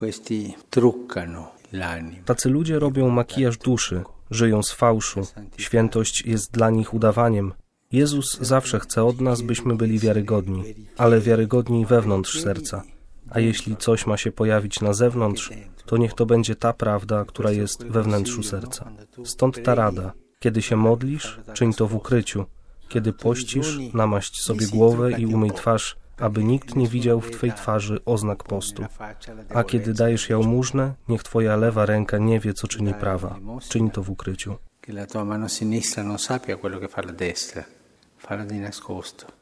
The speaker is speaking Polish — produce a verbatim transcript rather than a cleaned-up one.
Questi truccano l'anima. Tacy ludzie robią makijaż duszy, żyją z fałszu. Świętość jest dla nich udawaniem. Jezus zawsze chce od nas, byśmy byli wiarygodni, ale wiarygodni wewnątrz serca. A jeśli coś ma się pojawić na zewnątrz, to niech to będzie ta prawda, która jest we wnętrzu serca. Stąd ta rada. Kiedy się modlisz, czyń to w ukryciu. Kiedy pościsz, namaść sobie głowę i umyj twarz, aby nikt nie widział w Twej twarzy oznak postu. A kiedy dajesz jałmużnę, niech Twoja lewa ręka nie wie, co czyni prawa. Czyń to w ukryciu. Che la tua mano sinistra non sappia quello che fa la destra, falla di nascosto.